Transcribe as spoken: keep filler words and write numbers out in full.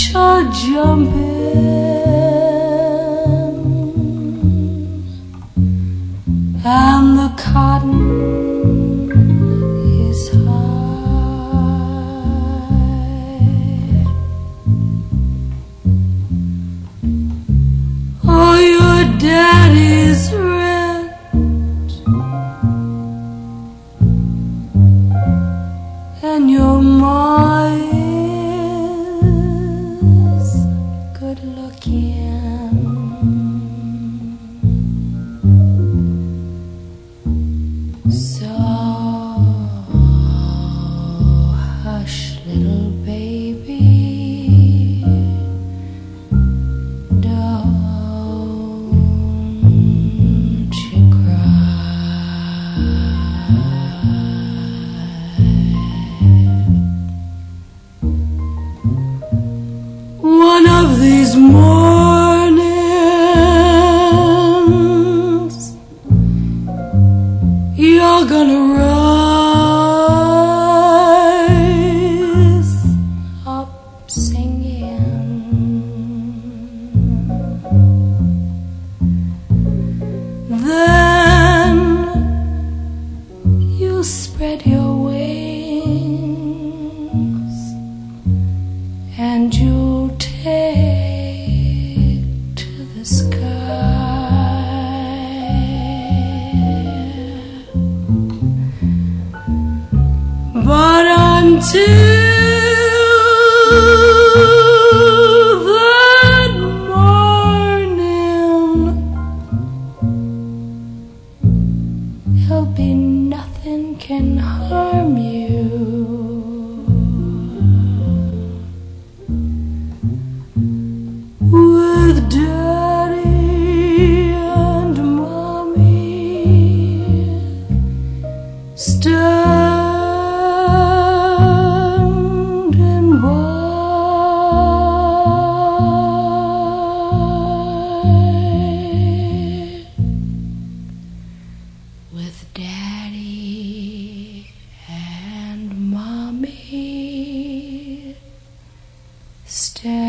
are jumping, and the cotton is high. Oh, your daddy's rich, and your mom is good looking. So hush, little baby, don't you cry. One of these mornings, you're gonna rise up singing. Then you'll spread your wings and you'll take to the sky. But until that morning, there'll be nothing can harm you. With Daddy and Mommy standing by. With Daddy and Mommy standing